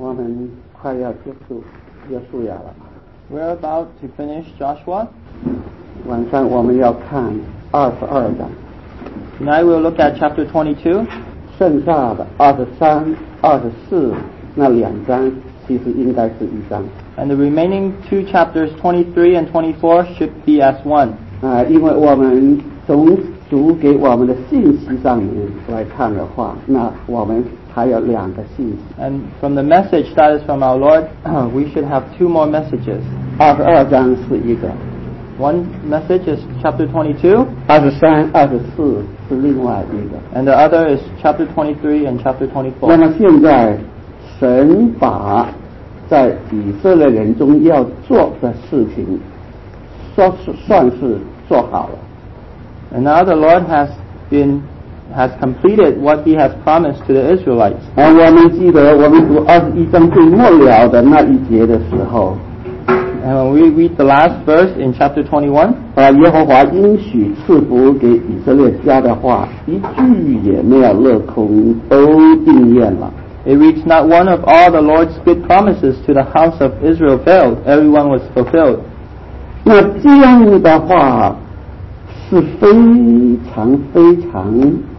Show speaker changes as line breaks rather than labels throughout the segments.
我们快要结束约书亚了。
We're about to finish Joshua.
晚上我们要看22章。
Tonight we'll look at chapter 22.
剩下的23、24那2章其实应该是一章。
And the remaining 2 chapters, 23 and 24, should be as one.
因为我们从主给我们的信息上面来看的话，那我们还有2个信息。
And from the message that is from our Lord, we should have 2 more messages.
22章是一个。
One message is chapter 22.
23、24是另外一个。
And the other is chapter 23 and chapter 24.
那么现在神把在以色列人中要做的事情算是做好了。
And now the Lord has completed what He has promised to the Israelites.
我们记得我们读21章最末了的那一节的时候，
And when we read the last verse in chapter 21,
耶和华应许赐福给以色列家的话，一句也没有落空，都应验了。
it reads, "Not one of all the Lord's good promises to the house of Israel failed; everyone was fulfilled."
那这样的话是非常非常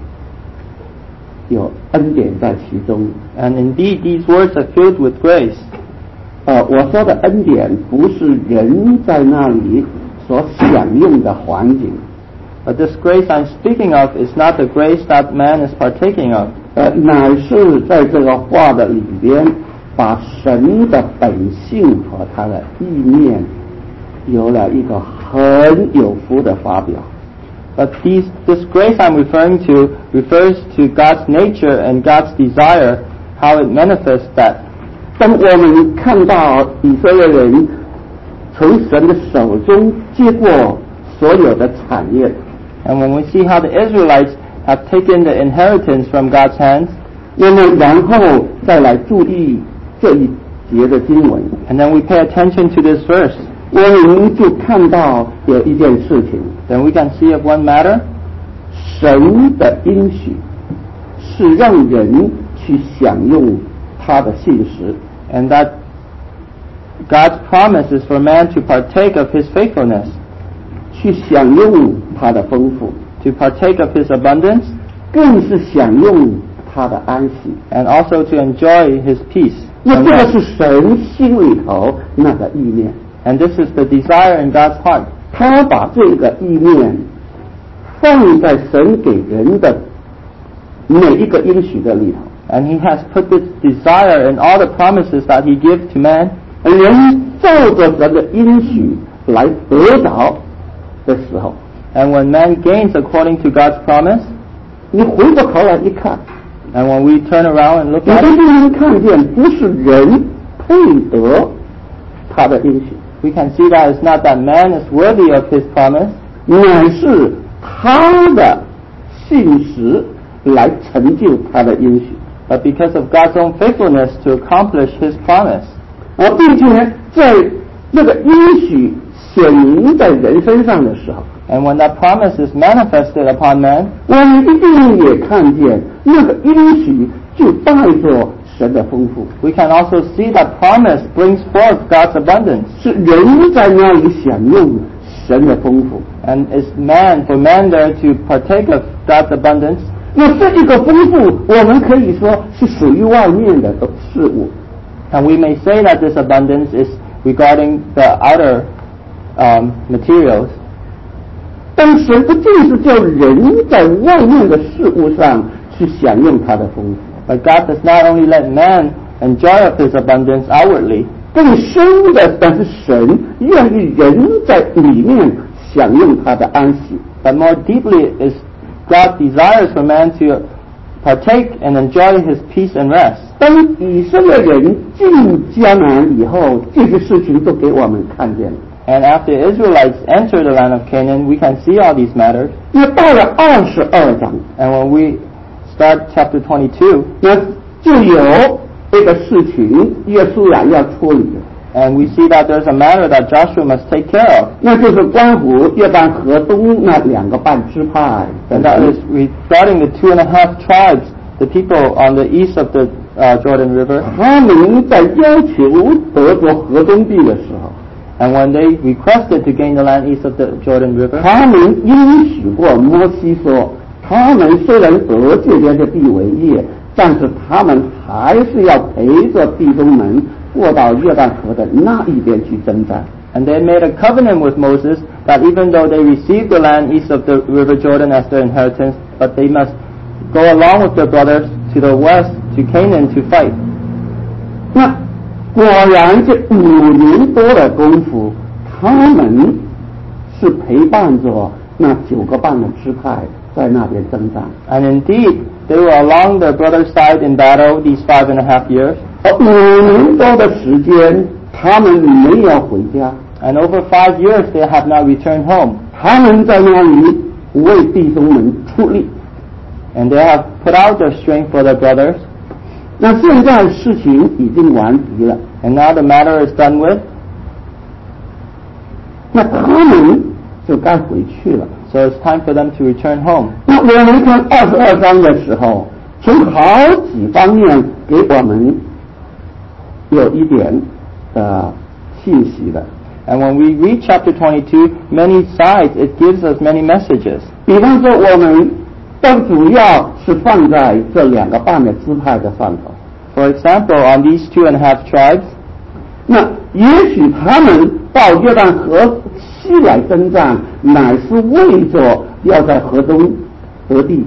有恩典在其中。
And indeed, these words are filled with grace.
我说的恩典不是人在那里所享用的环境。
But this grace I'm speaking of is not the grace that man is partaking of.
乃是在这个话的里边，把神的本性和他的意念有了一个很有福的发表。
But this grace I'm referring to refers to God's nature and God's desire, how it manifests that.
当我们看到以色列人从神的手中接过所有的产业，
And when we see how the Israelites have taken the inheritance from God's hands,
那么然后再来注意这一节的经文，
and then we pay attention to this verse,
我们就看到有一件事情，
then we can see of one matter,
神的应许是让人去享用他的信实，
and that God's promise is for man to partake of His faithfulness,
去享用他的丰富，
to partake of His abundance,
更是享用他的安息。
and also to enjoy His peace.
那
and
这个
rest.
是神心里头那个意念，
And this is the desire in God's heart.
他把这个意念放在神给人的每一个应许的里头。
And He has put this desire in all the promises that He gives to man.
人照着神的应许来得着的时候，
And when man gains according to God's promise,
你回过头来一看，
and when we turn around and look
你
at
就
it,
能看见不是人配得他的应许，
we can see that it's not that man is worthy of His promise,
乃是他的信实来成就他的应许。
but because of God's own faithfulness to accomplish His promise.
并且在那个应许显明在人身上的时候，
And when that promise is manifested upon man,
我们一定也看见那个应许就带着神的丰富，
we can also see that promise brings forth God's abundance.
是人在那里享用神的丰富。
And it's for man there to partake of God's abundance.
那这一个丰富，我们可以说是属于外面的事物。
And we may say that this abundance is regarding the outer materials.
但神不仅是叫人在外面的事物上去享用他的丰富，
But God does not only let man enjoy of His abundance outwardly,
更深的，但是神愿意人在里面享用他的安息。
but more deeply is God desires for man to partake and enjoy His peace and rest.
当以色列人进迦南以后，这些事情都给我们看见了。
And after Israelites enter the land of Canaan, we can see all these matters.
那到了22章，
And when we start chapter 22,
那就有这个事情，约书亚要处理了。
and we see that there's a matter that Joshua must take care of.
那就是关乎约旦河东那2个半支派的
And that is regarding the 2.5 tribes, the people on the east of the Jordan River.
他们在要求得着河东地的时候，
And when they requested to gain the land east of the Jordan River,
他们应许过摩西说，他们虽然得这边的地为业，但是他们还是要陪着弟兄们过到约旦河的那一边去征战。
and they made a covenant with Moses that even though they received the land east of the River Jordan as their inheritance, but they must go along with their brothers to the west to Canaan to fight.
那果然这5年多的功夫，他们是陪伴着那9个半的支派在那边征战。
And indeed, they were along their brother's side in battle these 5.5 years.
5年多的时间，他们没有回家，
And over 5 years, they have not returned home.
他们在那里为弟兄们出力。
And they have put out their strength for their brothers.
那现在事情已经完毕了，
And now the matter is done with.
那他们就该回去了。
So it's time for them to return home.
那我们看22章的时候，从好几方面给我们有一点信息的。
And when we read chapter 22, many sides, it gives us many messages.
比方说，我们都主要是放在这2个半的支派的上头。
For example, on these 2.5 tribes,
那也许他们到约旦河西来征战，乃是为着要在河中得地。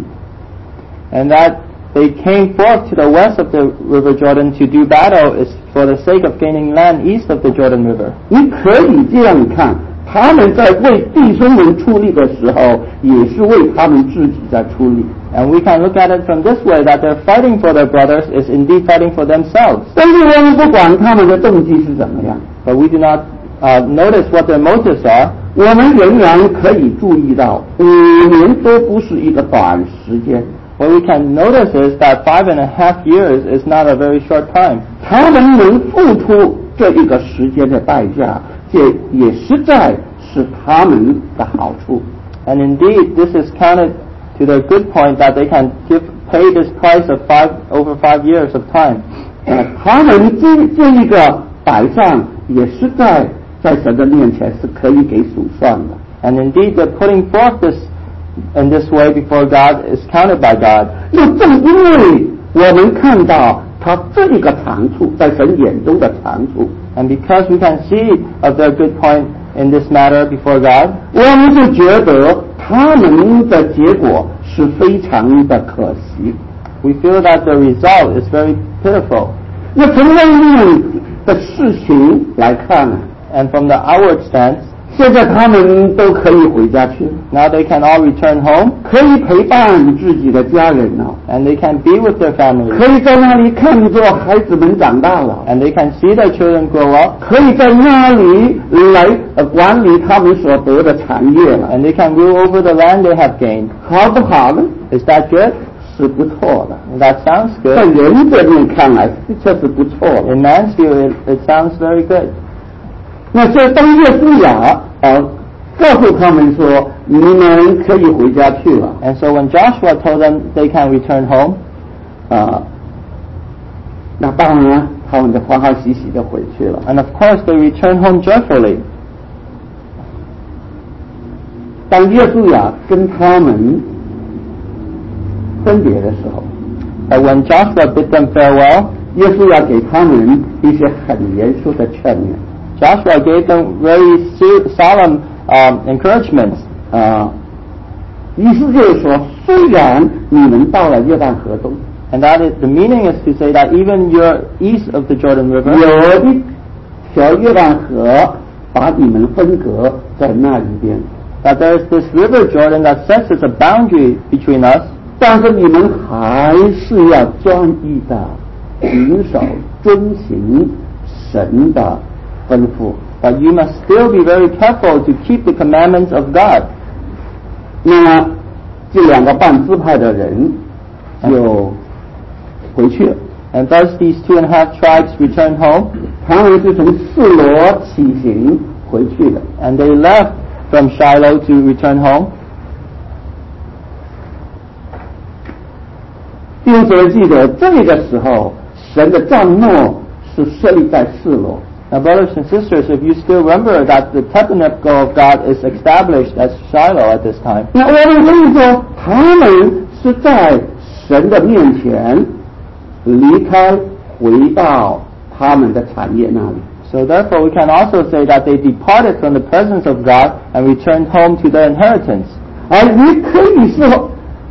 and that they came forth to the west of the River Jordan to do battle is for the sake of gaining land east of the Jordan River.
你可以这样看，他们在为弟兄们出力的时候，也是为他们自己在出力。
And we can look at it from this way, that they're fighting for their brothers is indeed fighting for themselves.
但是我们不管他们的动机是怎么样，
But we do not notice what their motives are.
我们仍然可以注意到，5年都不是一个短时间。
What we can notice is that 5.5 years is not a very short time.
他们能付出这一个时间的代价，这也实在是他们的好处。
And indeed, this is counted to their good point that they can pay this price of over 5 years of time.
他们这一个摆上也实在神的面前是可以给数算的。
And indeed, they're putting forth this in this way before God is counted by God.
又正因为我们看到他这一个长处，在神眼中的长处，
And because we can see of their good point in this matter before God,
我们就觉得他们的结果是非常的可惜。
we feel that the result is very pitiful.
那从外面的事情来看啊，
And from the outward stance,
现在他们都可以回家去，
now they can all return home
可以陪伴自己的家人了，
and they can be with their families.
可以在那里看着孩子们长大了，
And they can see their children grow up,
可以在那里来管理他们所得的产业了，
and they can rule over the land they have gained.
好不好呢？
Is that good?
是不错的，
That sounds
在
good.
人这面看来这是不错的。
In man's view, it sounds very good.
那所以当约书亚告诉他们说，你们可以回家去了
And so when Joshua told them they can return home,
那当然他们就欢欢喜喜的回去了。
and of course they returned home joyfully.
当约书亚跟他们分别的时候，
But when Joshua bid them farewell,
约书亚给他们一些很严肃的劝勉。
Joshua gave them very solemn encouragements.
意思就是说，虽然你们到了约旦河中，
And that is, the meaning is to say that even you're east of the Jordan River,
有一条约旦河把你们分隔在那一边，
that there is this river Jordan that sets as a boundary between us,
但是你们还是要专一的谨守遵行神的吩咐。
but you must still be very careful to keep the commandments of God.
那么这2个半支派的人就回去了，
And thus these 2.5 tribes returned home,
他们是从示罗起行回去的。
and they left from Shiloh to return home.
弟兄姊妹记得，这个时候神的帐幕是设立在示罗。
Now, brothers and sisters, if you still remember that the tabernacle of God is established at Shiloh at this time,
那我们可以说，他们是在神的面前离开，回到他们的产业那里。
so therefore we can also say that they departed from the presence of God and returned home to their inheritance.
而也可以说，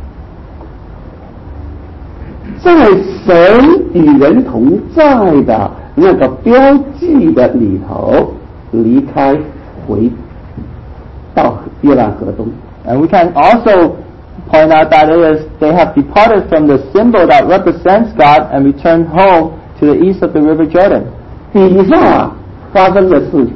在神与人同在的那个标记的里头，离开回到约旦河东。
And we can also point out that they have departed from the symbol that represents God and returned home to the east of the river Jordan.
底下发生的事情，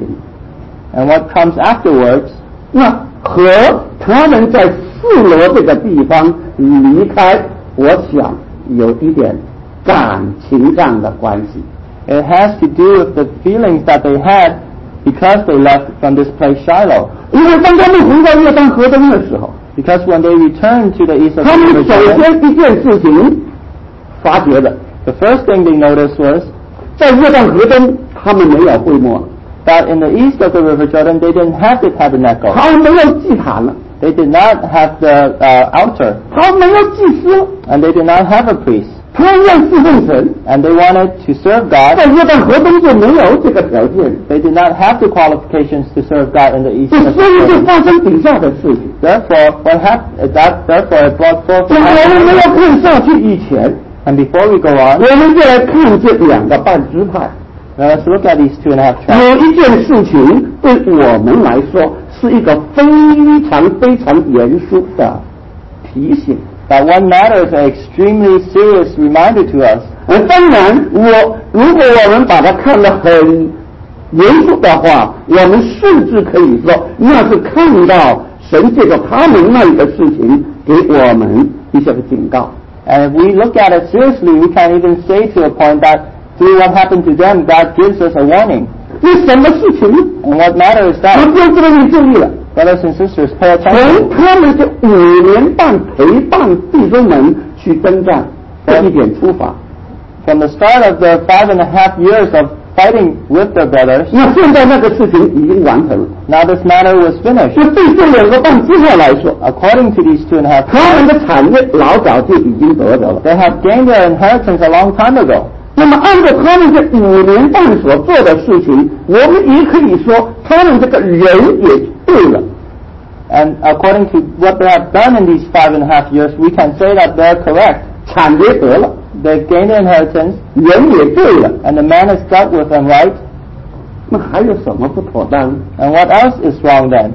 And what comes afterwards,
那和他们在示罗这个地方离开，我想有一点感情上的关系。
it has to do with the feelings that they had because they left from this place Shiloh.
因为当他们回到约旦河东的时候，
Because when they returned to the east of
他
the
们
river
首
Jordan,
先一件事情发觉的，
the first thing they noticed was
在约旦河东他们没有会幕，
that in the east of the river Jordan they didn't have the tabernacle.
他们没有祭坛了，
They did not have the altar,
他们没有祭司，
and they did not have a priest,
他们要侍奉神，
and they wanted to serve God.
在约旦河东就没有这个条件，
They did not have the qualifications to serve God in the east
所
of the
以就
Jordan.
发生底下的事情。
Therefore, therefore it brought forth.
那我们要看下去以前，
And before we go on,
我们就来看这两个半支派。
let's look at these 2.5 tribes.
有一件事情对我们来说是一个非常非常严肃的提醒。
That one matter is an extremely serious reminder to us.
当然，如果我们把它看得很严肃的话，我们甚至可以说，那是看到神借着他们那一个事情给我们一些个警告。
And if we look at it seriously, we can even say to a point that through what happened to them, God gives us a warning.
那什么事情？
And what matter is
我
that?
就这么注意了。
Brothers and sisters, pay
从
attention.
他们这5年半陪伴弟兄们去征战这一点出发，
From the start of the 5.5 years of fighting with their brothers,
那现在那个事情已经完成了。
now this matter was finished.
就对这两个半支派来说，
According to these 2.5
他们
tribes,
的产业老早就已经得着了。
they have gained their inheritance a long time ago.
那么按照他们这5年半所做的事情，我们也可以说，他们这个人也对了。
And according to what they have done in these 5.5 years, we can say that they're correct.
产业得了，
They've gained their inheritance,
人也对了，
and the man is dealt with them right.
那还有什么不妥当？
And what else is wrong then?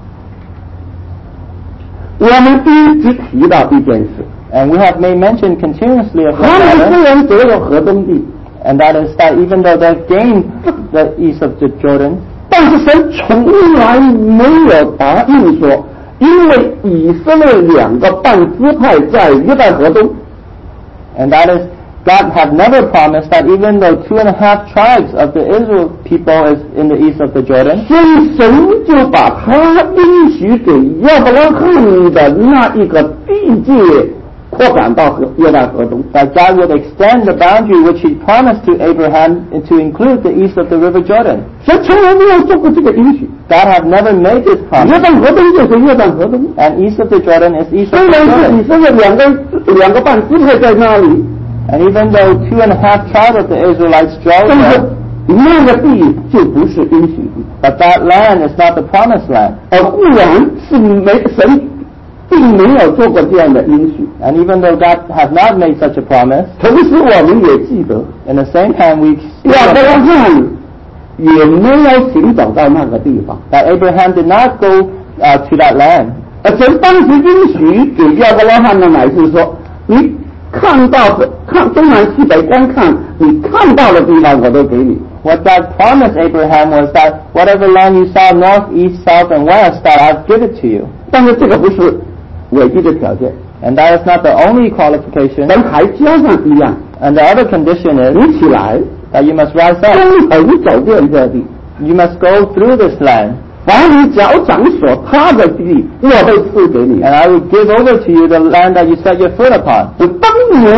我们一直提到一件事，
And we have made mention continuously of
他
one
们
matter,
虽然得了河东地，
and that is that even though they've gained the east of the Jordan,
但是神从来没有答应说，因为以色列2个半支派在约旦河东，
and that is God have never promised that even though 2.5 tribes of the Israel people is in the east of the Jordan,
所以神就把他应许给亚伯拉罕的那一个地界扩展到约旦河东。
that God would extend the boundary which He promised to Abraham to include the east of the river Jordan.
神从来没有做过这个应许，
God have never made this
约
promise,
旦河东就是约旦河东。
and east of the Jordan is east of
虽
the
然是
Jordan.
以色列两个半支派在那里，
And even though 2.5 tribes of the Israelites dwell
但是
there,
那个地就不是应许地，
but that land is not the promised land.
而固然是神并没有做过这样的应许。
And even though God have not made such a promise,
同时我们也记得，
in the same time we see
亚伯拉罕也没有行走到那个地方，
that Abraham did not go to that land.
而神当时应许给亚伯拉罕的乃是说，你看到的东南西北观看，你看到的地方我都给你。
What God promised Abraham was that whatever land you saw, north, east, south, and west, that I've given to you.
但是这个不是唯一的条件，
And that is not the only qualification.
神还加上一样，
And the other condition is
你起来，
that you must rise up.
登城走遍这地，
You must go through this land.
凡你脚掌所踏的地，我都赐给你。
And I will give over to you the land that you set your foot upon.
当年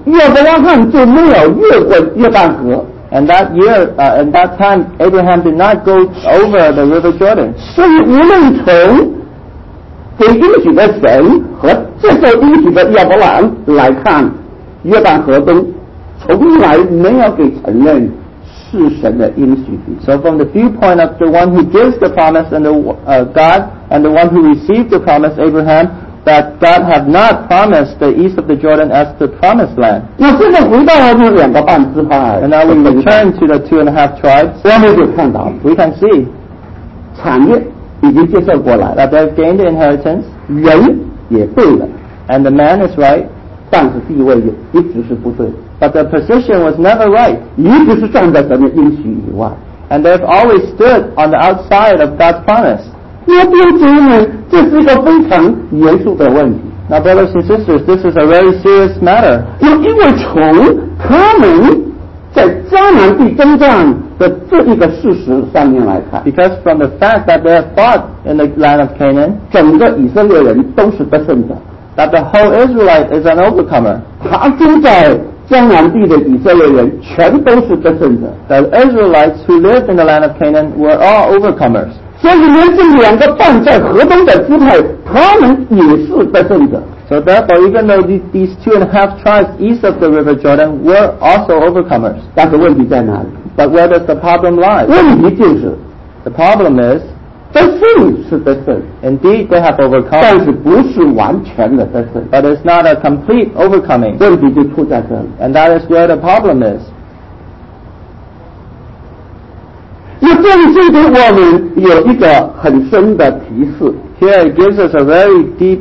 亚伯拉罕就没有越过约旦河。
And that year, at that time, Abraham did not go over the River Jordan.
所以无论从给应许的神和接受应许的亚伯拉罕来看，约旦河东从来没有给承认是神的应许。
So from the viewpoint of the one who gives the promise and the God, and the one who received the promise, Abraham, that God had not promised the east of the Jordan as the promised land.
那现在回到这2个半支派，
And now we return to the 2.5 tribes.
我们就看到
We can see
产业已经接受过来了，
that they've gained the inheritance,
人也对了，
and the man is right,
但是地位一直是不对，
but their position was never right.
一直是站在神的应许以外。
And they've always stood on the outside of God's promise.
那弟兄姊妹，这是一个非常严肃的问题。
Now, brothers and sisters, this is a very serious matter.
因为从他们在迦南地征战的这一个事实上面来看，
Because from the fact that they have fought in the land of Canaan,
整个以色列人都是得胜者。
that the whole Israelite is an overcomer.
他住在迦南地的以色列人全都是得胜者，
The Israelites who lived in the land of Canaan were all overcomers.
所以连这2个半在河东的支派，他们也是得胜者。
So therefore, even though these 2.5 tribes east of the River Jordan were also overcomers,
但是问题在哪里？
but where does the problem lie?
问题就是
The problem is,
得胜是得胜，
indeed they have
但
overcome,
是不是完全的得胜。
but it's not a complete overcoming.
问题就出在这里。
And that is where the problem is.
那这里就给我们有一个很深的提示。
Here it gives us a very deep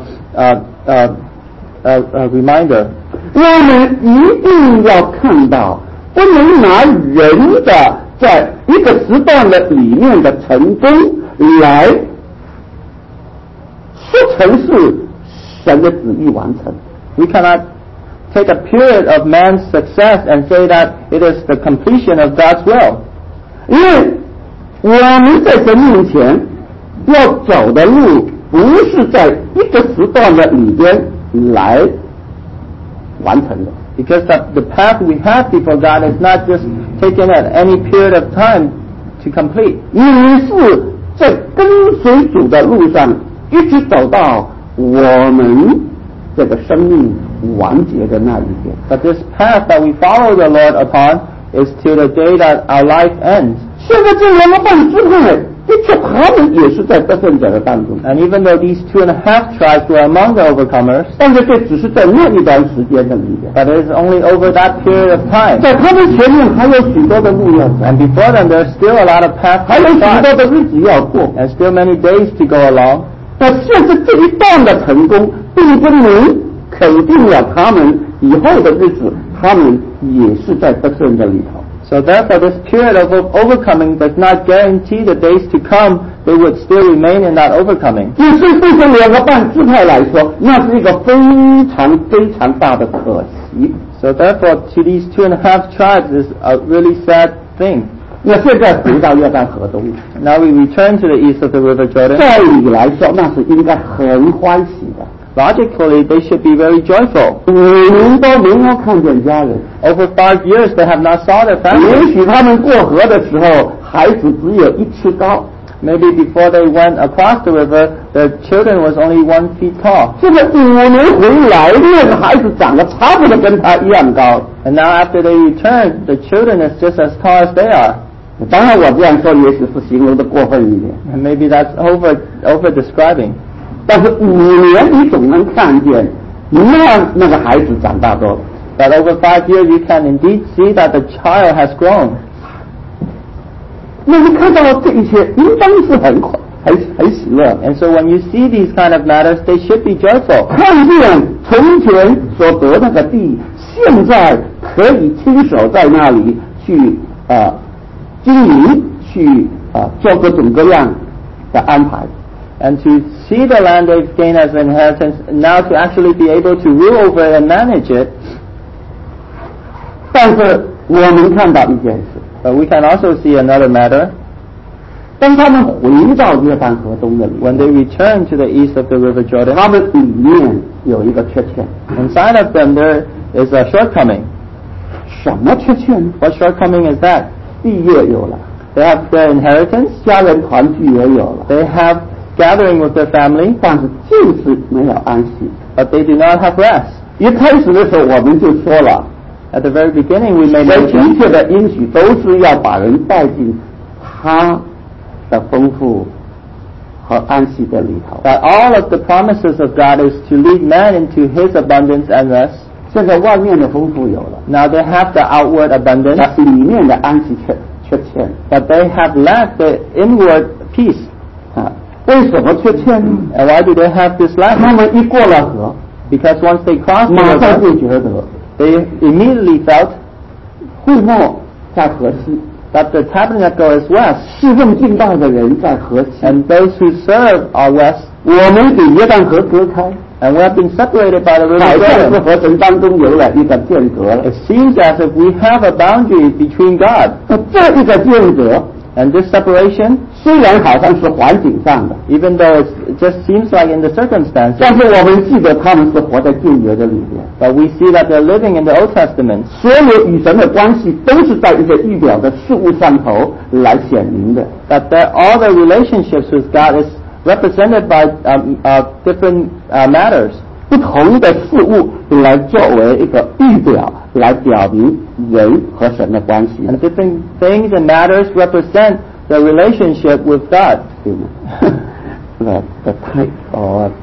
reminder.
我们一定要看到，不能拿人的在一个时段的里面的成功来说成是神的旨意完成。
We cannot take a period of man's success and say that it is the completion of God's will.
因为我们在神面前要走的路，不是在一个时段的里边来完成的。
Because the path we have before God is not just taken at any period of time to complete.
你是在跟随主的路上，一直走到我们这个生命完结的那一天。
But this path that we follow the Lord upon is till the day that our life ends.
现在这2个半支派，的确他们也是在得胜者的当中，
And even though these 2.5 tribes were among the overcomers,
但是这只是在那一段时间的里边，
but it is only over that period of time.
在他们前面还有许多的路要走，
And before them, there's still a lot of paths
还有
to
许多
cross,
的日子要过。
and still many days to go along.
那现在这一段的成功，并不能肯定了他们以后的日子，他们也是在得胜的里头。
So therefore, this period of overcoming does not guarantee the days to come they would still remain in that overcoming.
因此，对这2个半支派来说，那是一个非常非常大的可惜。
So therefore, to these 2.5 tribes is a really sad thing.
那现在回到约旦河东，
Now we return to the east of the River Jordan.
照理来说，那是应该很欢喜的。
Logically, they should be very joyful.
5年都没有看见家人，
Over 5 years, they have not saw their
也
family.
许他们过河的时候，孩子只有1尺高。
Maybe before they went across the river, their children was only 1 feet tall.
现在5年回来，那个孩子长得差不多跟他一样高。
And now after they return, the children is just as tall as they are.
当然，我这样说也许是形容的过分一点，
And maybe that's over describing.
但是5年你总能看见那个孩子长大多了。
But over 5 years, you can indeed see that the child has grown.
那你看到这一切，应当是很喜乐。
And so when you see these kind of matters, they should be joyful.
看见从前所得那个地，现在可以亲手在那里去经营，去做各种各样的安排。
And to see the land they've gained as an inheritance, now to actually be able to rule over it and manage it.
但是我们看到一件事，
But we can also see another matter.
当他们回到约旦河东的里
When they return to the east of the River Jordan,
他们里面有一个缺陷，
inside of them there is a shortcoming.
什么缺陷呢？
What shortcoming is that?
地业有了，
They have their inheritance,
家人团聚也有了，
they have gathering with their family,
但是就是没有安息。
but they do not have rest.
一开始的时候我们就说了，
At the very beginning, we made
神
mention
一切的应许都是要把人带进他的丰富和安息的里头。
that all of the promises of God is to lead man into His abundance and rest.
现在外面的丰富有了，
Now they have the outward abundance,
那里面的安息缺欠
but they have lacked the inward peace.
啊？为什么缺欠呢？
And why do they have this
他
lack?
们一过了河，
Because once they crossed
马
the
上
river,
就觉得
they immediately felt
会幕在河西，
that the tabernacle is west,
侍奉敬拜的人在河西，
and those who serve are west,
我们给约旦河隔开，
and we have been separated by the
好
river
像是
Jordan.
和神当中有了一个间隔了。
It seems as if we have a boundary between God,
那这一个间隔
and this separation,
虽然好像是环境上的，
even though it just seems like in the circumstances,
但是我们记得他们是活在旧约的里面，
but we see that they're living in the Old Testament.
所有与神的关系都是在一个预表的事物上头来显明的。
That all the relationships with God is represented by different matters.
不同的事物来作为一个预表，来表明人和神的关系，
And different things and matters represent the relationship with God.
对吗？The type of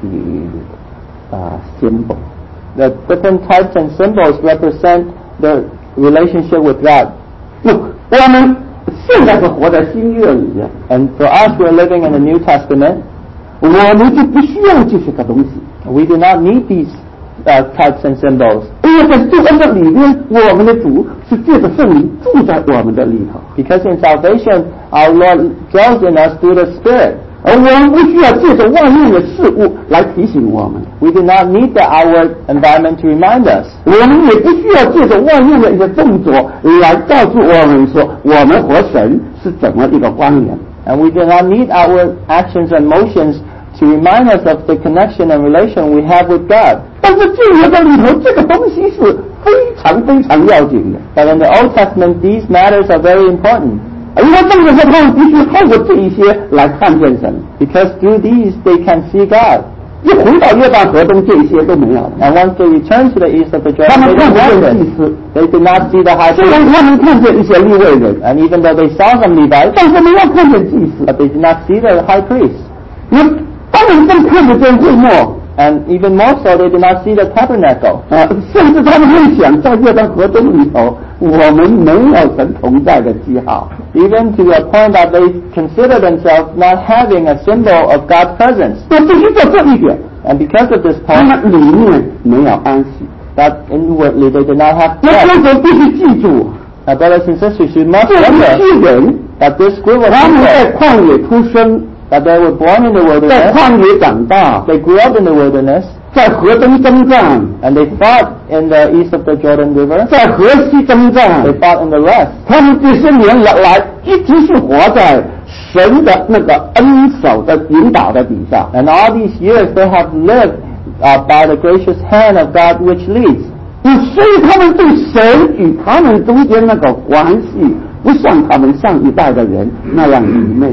the symbol。
The different types and symbols represent the relationship with God.
那我们现在是活在新约里面，
And for us, we're living in the New Testament.
我们就不需要这些个东西。
We do not need these types and symbols.
因为在救恩的里面，我们的主是借着圣灵住在我们的里头，
Because in salvation, our Lord dwells in us through the Spirit.
而我们不需要借着外面的事物来提醒我们，
We do not need the outward environment to remind us.
我们也不需要借着外面的一些动作来告诉我们说我们和神是怎么一个关联。
And we do not need outward actions and motions to remind us of the connection and relation we have with God.
但是旧约的里头，这个东西是非常非常要紧的。
But in the Old Testament, these matters are very important.
因为这个时候他们必须透过这一些来看见神。
Because through these, they can see God.
一回到约旦河东，这些都没有了。
And once they return to the east of the
他
Jordan,
们
they
看
didn't
不
have
见祭
this.
司，
They did not see the high
虽然
priest.
他们看见一些利未人，
And even though they saw some Levites,
但是没有看见祭司。
but they did not see the high priest.
那当然更看不见会幕。
And even more so, they did not see the tabernacle.
甚至他们会想，在约旦河东里头，我们没有神同在的记号。
Even to the point that they consider themselves not having a symbol of God's presence.
那必须做这一点，
And because of this
他
point,
们里面没有安息。
that inwardly they did not have
那
rest.
我们必须记住，
Now, brothers and sisters, you must
这一
remember
批人，
that this group of
他们
people,
在旷野出生，
that they were born in the
在
wilderness,
旷野长大，
they grew up in the wilderness,
在河东征战，
and they fought in the east of the Jordan River,
在河西征战
they。fought in the west.
他们这些年来一直是活在神的那个恩手的引导的底下。
And all these years they have lived by the gracious hand of God which leads.
所以他们对神与他们中间那个关系，不像他们上一代的人那样愚昧。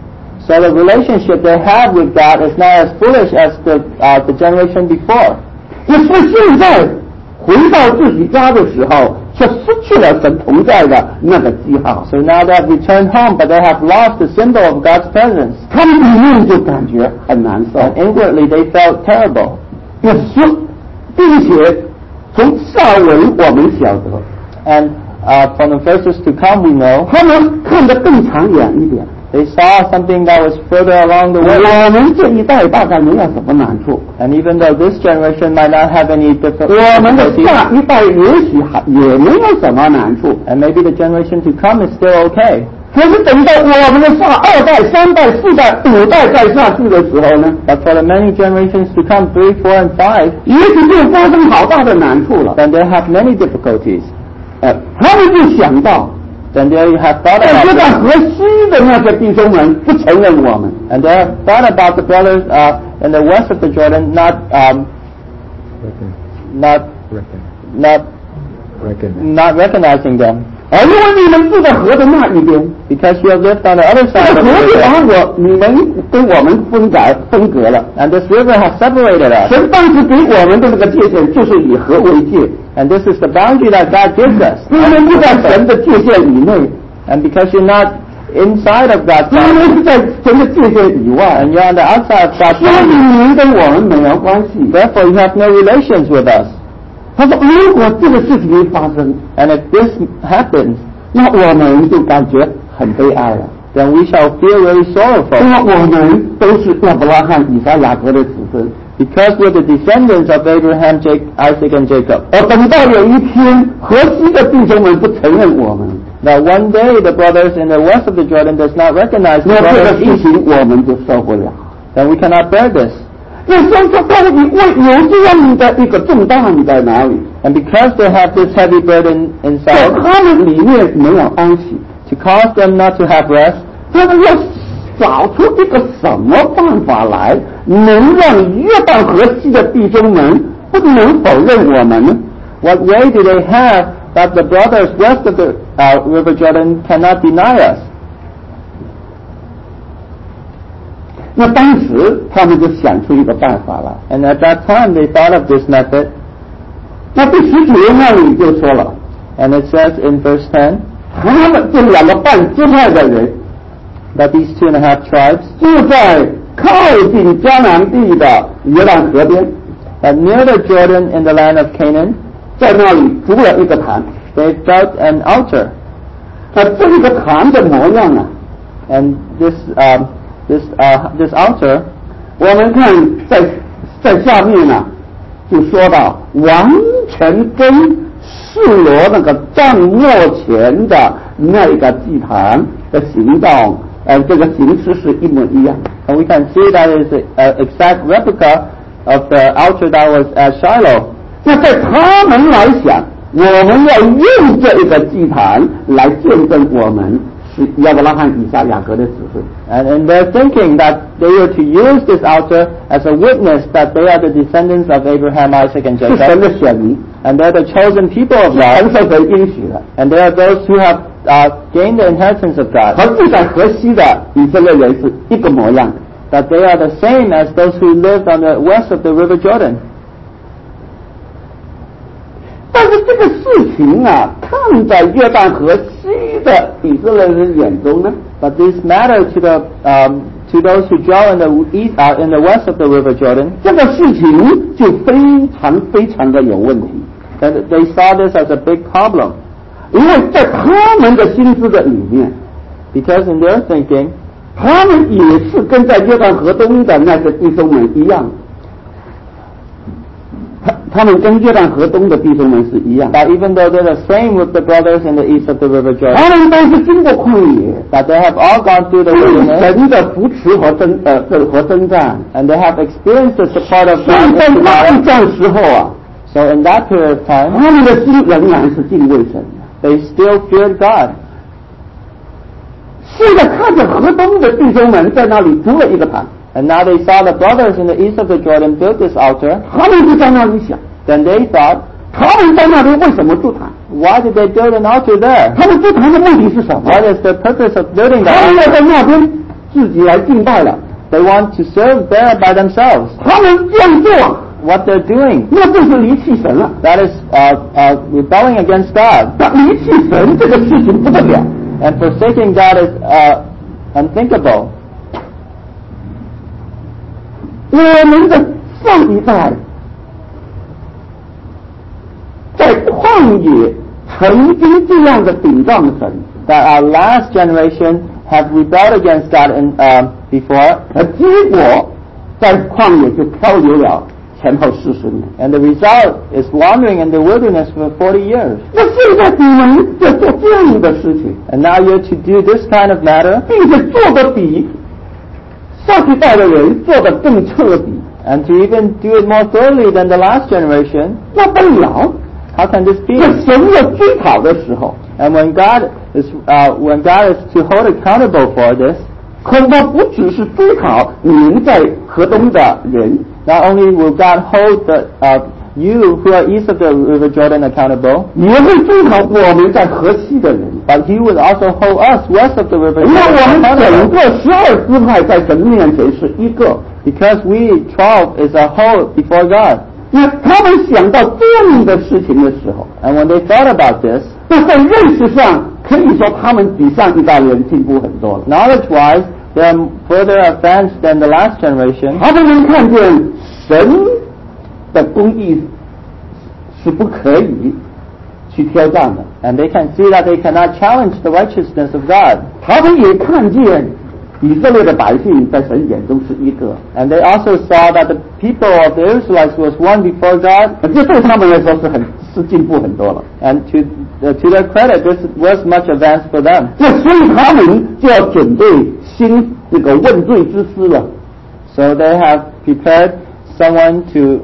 So the relationship they have with God is not as foolish as the generation before.
可是现在回到自己家的时候，却失去了神同在的那个记号。
So now they have returned home, but they have lost the symbol of God's presence.
他们里面就感觉很难受。
And inwardly they felt terrible.
可是，并且从上文我们晓得，
And from the verses to come we know,
他们看得更长远一点。
they saw something that was further along the way.
我们这一代大概没有什么难处，
And even though this generation might not have any
我们的
difficulties,
下一代也许也没有什么难处。
and maybe the generation to come is still okay.
可是等到我们的下2代、3代、4代、5代再下去的时候呢，
But for the many generations to come, 3, 4, and 5,
也许就发生好大的难处了。
then they have many difficulties.
他们就想到，
Then they have thought
在
about
约旦
it.
河西的那些弟兄们不承认我们，
And they have thought about the brothers in the west of the Jordan not not recognizing them.
因为你们住在河的那一边，
Because you have lived on the other
这
side
个
of
河
the
就
river.
把你们跟我们分隔了。
And this river has separated us.
神当时给我们的这个界限就是以河为界，
And this is the boundary that God gives us.
你们不在神的界限以内，
And because you're not inside of God's
你
boundary,
们是在神的界限以外，
and you're on the outside of God's
所以
boundary,
你们跟我们没有关系。
therefore you have no relations with us.
他说，如果这个事情发生，
And if this happens,
那我们就感觉很悲哀了。
then we shall feel very
因
sorrowful.
为我们都是亚伯拉罕、以撒、雅各的子孙。
Because we're the descendants of Abraham, Isaac, and Jacob.
等到有一天，河西的弟兄们不承认我们，
That one day the brothers in the west of the Jordan does not recognize the
那这个
brothers
事
east,
情我们就受不了。
then we cannot bear this.
那相信到底为有这样的一个重担在哪里？
And because they have this heavy burden
在
inside,
他们里面没有安息，
to cause them not to have rest,
他们要找出一个什么办法来，能让约旦河西的弟兄们不能否认我们呢？
what way do they have that the brothers west of the River Jordan cannot deny us?
那当时他们就想出一个办法来。
And at that time they thought of this method,
那第19节那里就说了，
and it says in verse 10
他们这2个半支派的人，
that these 2.5 tribes,
就在靠近迦南地的约旦河边，
that near the Jordan in the land of Canaan,
在那里筑了一个坛。
they built an altar.
这个坛的模样啊，
And this altar,
我们看在下面呢、就说到完全跟示罗那个帐幕前的那个祭坛的形状，这个形式是一模一样。
and we can see that is an exact replica of the altar that was at Shiloh.
那在他们来想，我们要用这一个祭坛来见证我们是亚伯拉罕、以撒、雅各的子孙。
And in their thinking that they were to use this altar as a witness that they are the descendants of Abraham, Isaac, and
是神
Jacob,
的选民，
and they're the chosen people of
是神
God,
受神应许的。
and they are those who have gained the inheritance of God,
和住在河西的以色列人是一个模样的。
that they are the same as those who lived on the west of the River Jordan.
但是这个事情啊，看在约旦河西的以色列人眼中呢，
But this matter to those who dwell in the east, in the west of the River Jordan,
这个事情就非常的有问题。
that they saw this as a big problem,
因为在他们的心思的里面，
because in their thinking,
他们也是跟在约旦河东的那些弟兄们一样，他们跟约旦河东的弟兄们是一样，
that even though they're the same with the brothers in the east of the River Jordan,
他们都是经过旷野，
that they have all gone through the
经
wilderness,
神的扶持和征战。
and they have experienced the support of
所以
God
在
in
那
life.
一战时候啊，
So in that period of time,
他们的心仍然是敬畏神的。
they still feared God.
现在看着河东的弟兄们在那里筑了一个坛，
And now they saw the brothers in the east of the Jordan build this altar.
他们就在那里想，
Then they thought,
他们在那里为什么筑坛？
why did they build an altar there?
他们筑坛的目的是什么？
What is the purpose of building
他
that
们要
altar?
在那边自己来敬拜了。
They want to serve there by themselves.
他们这样做，
What they're doing,
那就是离弃神了。
that is rebelling against God.
那离弃神这个事情不得了。
And forsaking God is unthinkable.
我们的上一代在旷野曾经这样的顶撞神，
That our last generation have rebelled against God before,
结果在旷野就漂流了前后40年。
and the result is wandering in the wilderness for 40 years.
那现在你们在做这样的事情，
And now you're to do this kind of matter,
并且做得比上一代的人做得更彻底，
and to even do it more thoroughly than the last generation.
那不了。
How can this be?
那神要追讨的时候，
And when God is to hold accountable for this,
恐怕不只是追讨你们在河东的人，
not only will God hold You who are east of the River Jordan accountable,
也会追讨我们在河西的人。
but He will also hold us west of the River
那
Jordan
我们整
accountable.
个12支派在神面前是一个。
Because we 12 is a whole before God.
那他们想到这样的事情的时候，
And when they thought about this,
那在认识上可以说他们比上一代人进步很多了。
knowledge-wise, they are further advanced than the last generation.
他们能看见神的公义是不可以去挑战的，
And they can see that they cannot challenge the righteousness of God.
他们也看见以色列的百姓在神眼中是一个，
And they also saw that the people of the Israelites was one before God.
这对他们来说是进步很多了。
And to their credit, this was much advanced for them.
那所以他们就要准备新这个问罪之师了，
So they have prepared someone to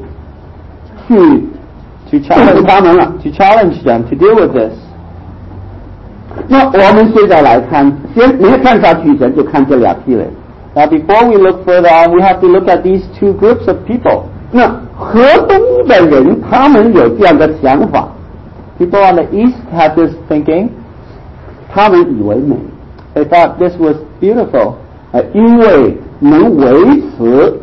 去对付
challenge
他们了。
to challenge them to deal with this.
那我们现在来看，没看下去，神就看这两批人。
Now, before we look further on, we have to look at these two groups of people.
那河东的人，他们有这样的想法，
People on the east had this thinking.
他们以为美，
They thought this was beautiful
因为能维持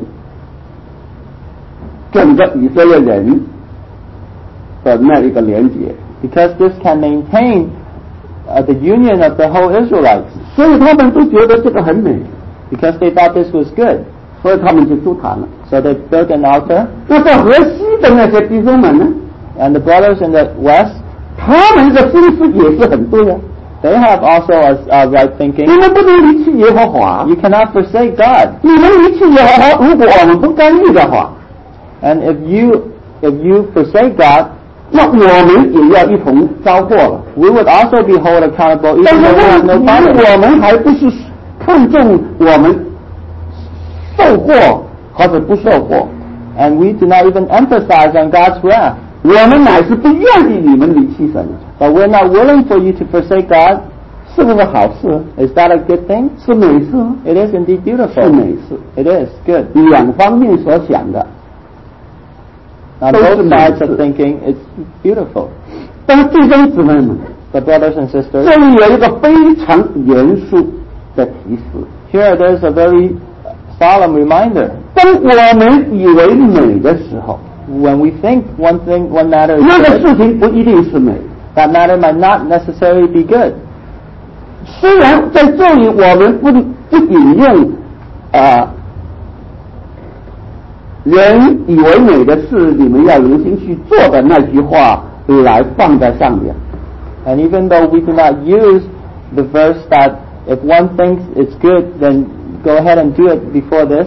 整个以色列人的那一个连结，
because this can maintain the union of the whole Israelites.
所以他们都觉得这个很美，
Because they thought this was good.
所以他们就筑坛了。
So they built an altar.
那在河西的那些弟兄们呢，
And the brothers in the west,
他们的心思也是很对啊，
they have also a right
你
thinking.
们不能离弃耶和华，
You cannot forsake God.
你们离弃耶和华，如果我们不干预的话，
And if you forsake God,
那我们也要一同遭祸了。
we would also be held accountable
但
even
是
though we have
问
no
题，
power.
我们还不是看重我们受祸或者不受祸，
And we do not even emphasize on God's wrath.
我们乃是不愿意你们离弃神，
But we're not willing for you to forsake God.
是不是好事？
Is that a good thing?
是美事，
It is indeed
是
beautiful.
美事。
It is good.
两方面所想的，
On
都是
both
美
sides
事。
of thinking, it's beautiful.
但是弟兄姊妹们，
But brothers and sisters,
这里有一个非常严肃的提示：
here there's a very solemn reminder.
当我们以为美的时候，
When we think one matter is
那个
good,
事情不一定是美。
that matter might not necessarily be good.
虽然在这里我们不引用人以为美的事，你们要留心去做的那句话来放在上面，
And even though we do not use the verse that if one thinks it's good, then go ahead and do it before this,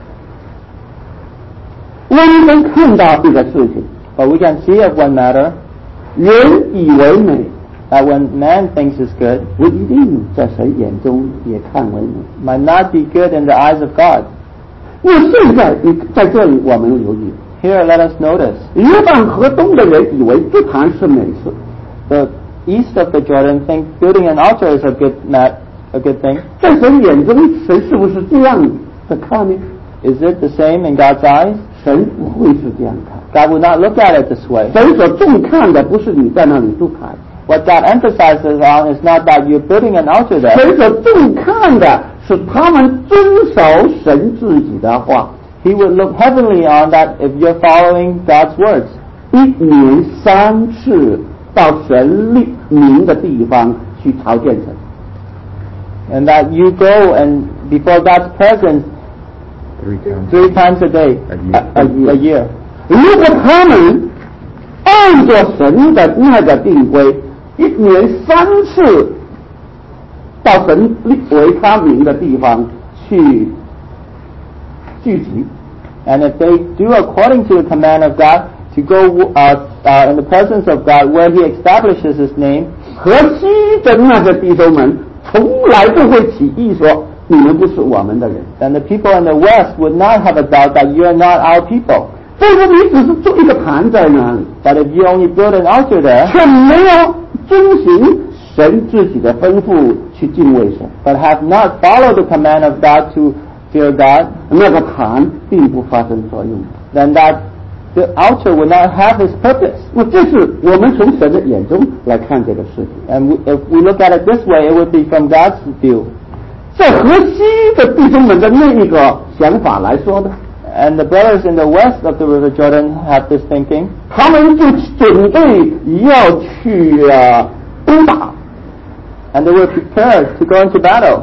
我们能看到这个事情，
but we can see of one matter,
人以为美，
that when man thinks it's good,
不一定在神眼中也看为美。
might not be good in the eyes of God.
那现在你在这里我们留意，
Here, let us notice,
约旦河东的人以为这坛是美事，
the east of the Jordan think building an altar is a good thing.
在神眼中，神是不是这样的看呢？
Is it the same in God's eyes?
神不会是这样看。
God would not look at it this way.
神所重看的不是你在那里筑坛，
What God emphasizes on is not that you're building an altar there.
神所重看的是他们遵守神自己的话，
He would look heavily on that if you're following God's words.
一年3次到神立名的地方去朝见神。
And that you go and before God's presence 3 times a day, a year.
如果他们按照神的那个定规，一年3次到神立为他名的地方去聚集，
And if they do according to the command of God, to go in the presence of God where He establishes His name,
河西的那些弟兄们从来不会起意说你们不是我们的人，
then the people in the west would not have a doubt that you are not our people.
但是你只是做一个坛在那里，
But if you only build an altar there,
却没有遵行神自己的吩咐去敬畏神，
but have not followed the command of God to fear God,
那个坛并不发生作用。
then that the altar would not have its purpose.
那这是我们从神的眼中来看这个事情。
And if we look at it this way, it would be from God's view.
在河西的弟兄们的那一个想法来说呢，
And the brothers in the west of the River Jordan have this thinking.
他们就准备要去攻打，
And they were prepared to go into battle.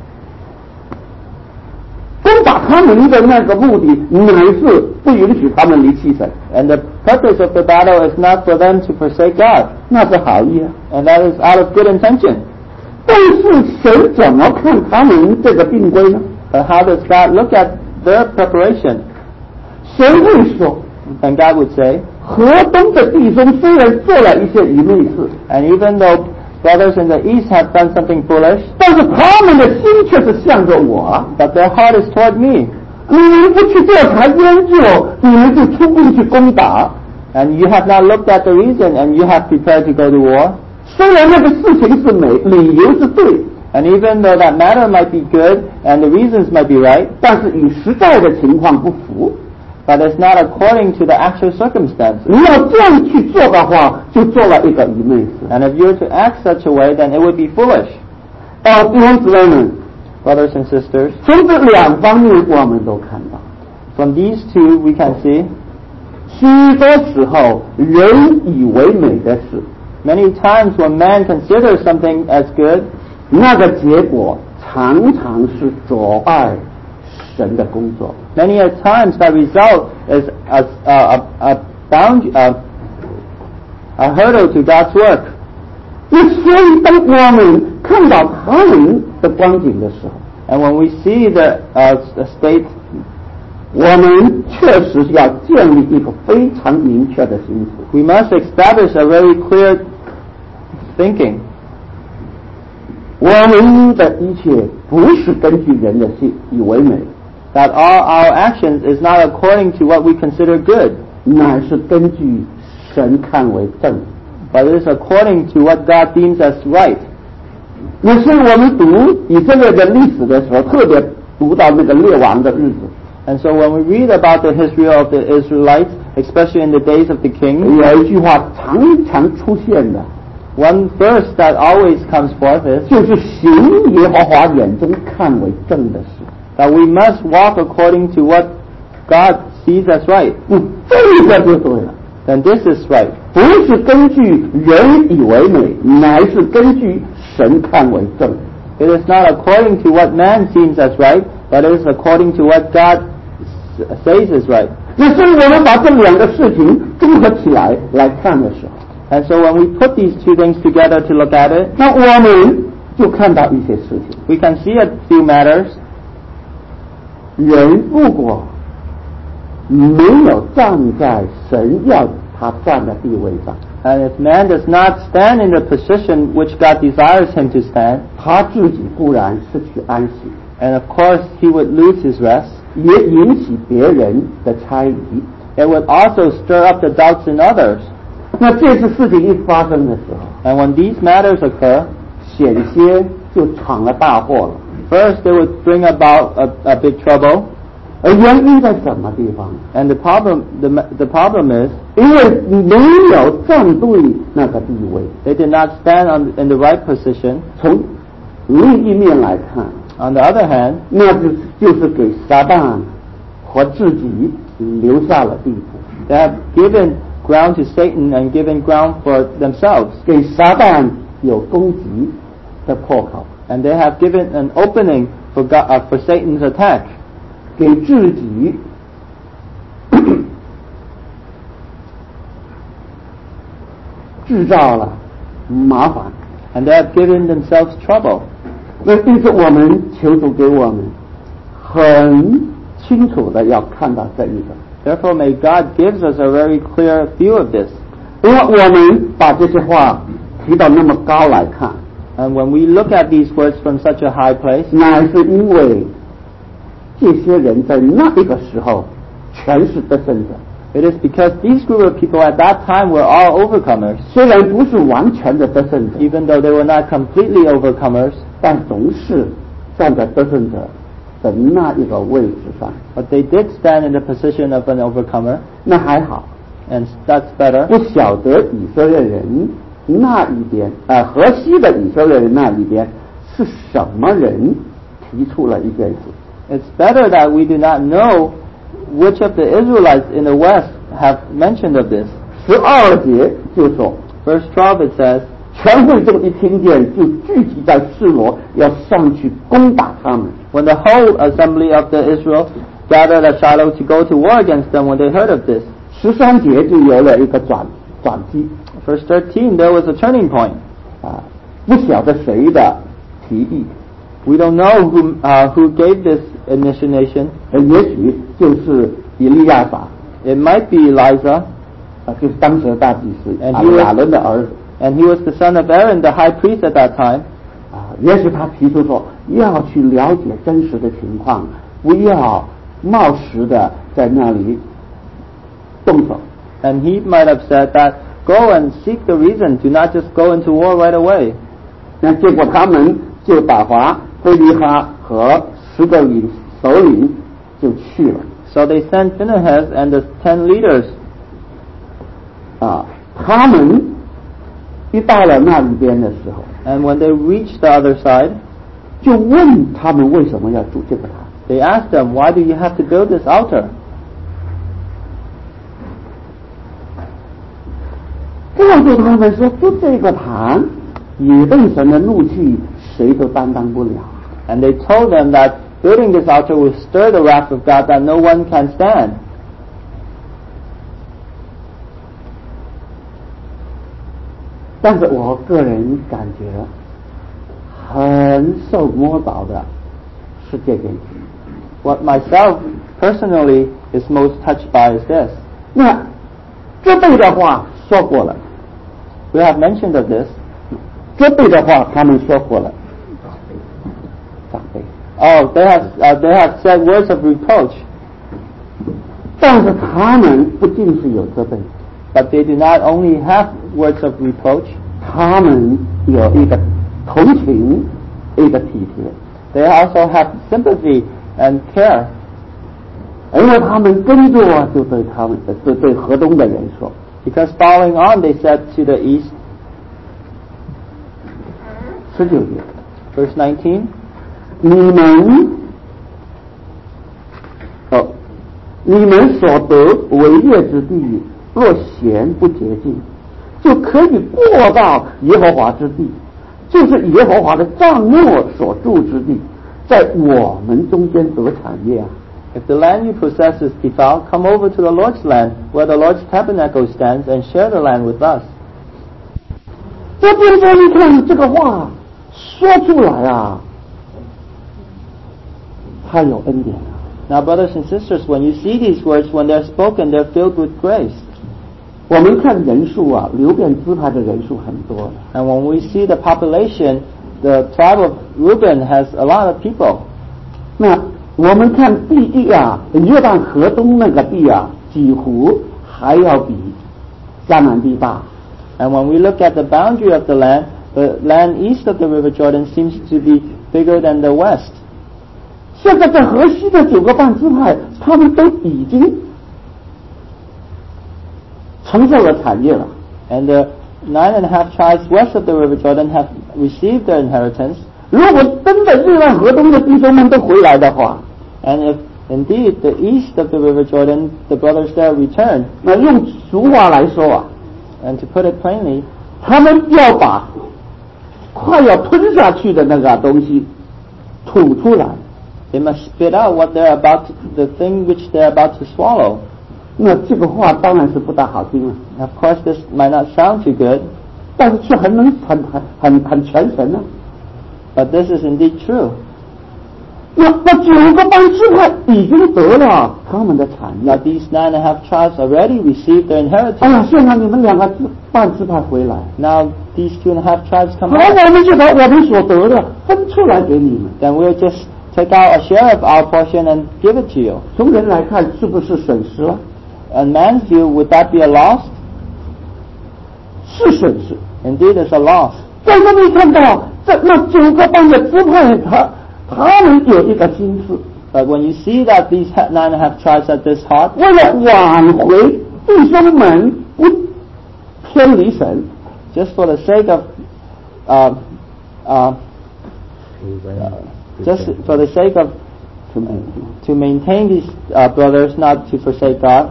攻打他们的那个目的乃是不允许他们离弃神，
And the purpose of the battle is not for them to forsake God.
那是好意啊。
And that is out of good intention.
但是神怎么看他们这个定规呢？
But how does God look at their preparation?
神会说，
And God would say,
河东的弟兄虽然做了一些愚昧事，
and even though brothers in the east have done something foolish,
但是他们的心却是向着我。
but their heart is toward me.
你们不去调查研究，你们就出兵去攻打。
And you have not looked at the reason, and you have prepared to go to war.
虽然那个事情是美，理由是对，
And even though that matter might be good, and the reasons might be right,
但是与实在的情况不符。
but it's not according to the actual circumstances.
你要这样去做的话，就做了一个愚昧事。
And if you were to act such a way, then it would be foolish.
弟兄姊妹们，
Brothers and sisters,
从这两方面我们都看到，
from these two we can see
许多时候人以为美的事，
many times when man considers something as good,
那个结果常常是阻碍神的工作。
many a times that result is a hurdle to God's work.
那所以当我们看到他人的光景的时候，
And when we see the state,
我们确实要建立一个非常明确的心思。
we must establish a very clear thinking.
我们的一切不是根据人的心以为美，
That all our actions is not according to what we consider good,
乃是根据神看为正。
but it is according to what God deems as right.
那是我们读以色列的历史的时候，特别读到那个列王的日子，
And so when we read about the history of the Israelites, especially in the days of the kings,
有一句话常常出现的，
one verse that always comes forth is
就是行耶和华眼中看为正的事。
that we must walk according to what God sees as right.
这个就对了，
Then this is right.
不是根据人以为美，乃是根据神看为正。
It is not according to what man seems as right, but it is according to what God says is right.
那所以我们把这两个事情综合起来来看的时候，
And so when we put these two things together to look at it,
那我们就看到一些事情。
we can see a few matters.
人如果没有站在神要他站的地位上，
And if man does not stand in the position which God desires him to stand,
他自己固然失去安息，
and of course he would lose his rest,
也引起别人的猜疑。
it would also stir up the doubts in others.
那这次事情一发生的时候，
And when these matters occur,
险些就闯了大祸了。
first they would bring about a big trouble.
而原因在什么地方？
And the problem is
因为没有站对那个地位。
they did not stand in the right position.
从另一面来看，
On the other hand,
那就是给撒旦和自己留下了地步，
they have given ground to Satan and given ground for themselves.
给撒旦有攻击的破口，
And they have given an opening for Satan's attack.
给自己制造了麻烦。
And they have given themselves trouble.
那因此我们求主给我们很清楚的要看到这一个，
Therefore, may God gives us a very clear view of this.
因为我们把这些话提到那么高来看，
And when we look at these words from such a high place,
乃是因为这些人在那一个时候全是得胜者，
it is because these group of people at that time were all overcomers.
虽然不是完全的得胜者，
Even though they were not completely overcomers,
但总是站在得胜者的那一个位置上。
But they did stand in the position of an overcomer,
那还好，
and that's better.
不晓得以色列人那一边，河西的以色列人那一边是什么人提出了一件事。
It's better that we do not know which of the Israelites in the west have mentioned of this.
12节就说，
Verse 12 it says,
全会众一听见，就聚集在示罗，要上去攻打他们。
when the whole assembly of the Israel gathered at Shiloh to go to war against them when they heard of this.
13节就有了一个转机。
Verse 13, there was a turning point.
不晓得谁的提议，
We don't know who gave this initiation.
也许就是以利亚撒，
It might be Elijah,
就是当时的大祭司
And
亚伦的儿子。
and he was the son of Aaron, the high priest at that time.
也许他提出说要去了解真实的情况，不要冒失的在那里动手。
And he might have said that, go and seek the reason, do not just go into war right away.
那结果他们就打发菲尼哈和10个首领就去了。
So they sent Phinehas and the 10 leaders.
他们一到了那一边的时候，
And when they reached the other side,
就问他们为什么要筑这个坛。
they asked them, why do you have to build this altar?
告诉他们说，筑这个坛，以顿神的怒气谁都担当不了。
And they told them that building this altar will stir the wrath of God that no one can stand.
但是我个人感觉很受摸着的是这件事。
What myself personally is most touched by is this.
那这对的话说过了，
We have mentioned of this.
这对的话他们说过了，长辈。
Oh, they have said words of reproach,
但是他们不仅是有责备，
but they do not only have words of reproach,
他们有一个同情，一个体贴，
they also have sympathy and care.
因为他们跟着就对他们对河东的人说，
Because following on, they said to the east,
19节，
verse 19,
你们所得为业之地，若嫌不洁净，就可以过到耶和华之地，就是耶和华的帐幕所住之地，在我们中间得产业啊。
if the land you possess is defiled, come over to the Lord's land, where the Lord's tabernacle stands, and share the land with us.
这边说你看这个话说出来啊，他有恩典啊。
Now, brothers and sisters, when you see these words, when they're spoken, they're filled with grace.
我们看人数啊，流变支派的人数很多的。
And when we see the population, the tribe of Reuben has a lot of people.
那我们看地一啊，约旦河东那个地啊，几乎还要比迦南地大。
And when we look at the boundary of the land east of the River Jordan seems to be bigger than the west.
现在在河西的9个半支派，他们都已经承受了产业了。
And the 9.5 tribes west of the River Jordan have received their inheritance.
如果真的约旦河东的弟兄们都回来的话，
And if indeed the east of the River Jordan, the brothers there return,
那用俗话来说啊，
and to put it plainly,
他们要把快要吞下去的那个东西吐出来。
they must spit out the thing which they're about to swallow.
那这个话当然是不大好听了，
Of course, this might not sound too good,
但是却很全神啊。
but this is indeed true.
那9个半支派已经得了他们的产
Now
业。
these 9.5 tribes already received their
哎
inheritance.
呀，现在你们2个半支派回来，
Now these 2.5 tribes come
好，
back.
我们就把我们所得的分出来给你们。
Then we'll just take out a share of our portion and give it to you.
从人来看，是不是损失了？
In man's view, would that be a loss?
是损失。
Indeed, it's a loss.
但是你看到那9个半的支派，他们有一个心思，
But when you see that these 9.5 tribes are this hard,
为了挽回弟兄们不偏离神，
just for the sake of to maintain these brothers not to forsake God,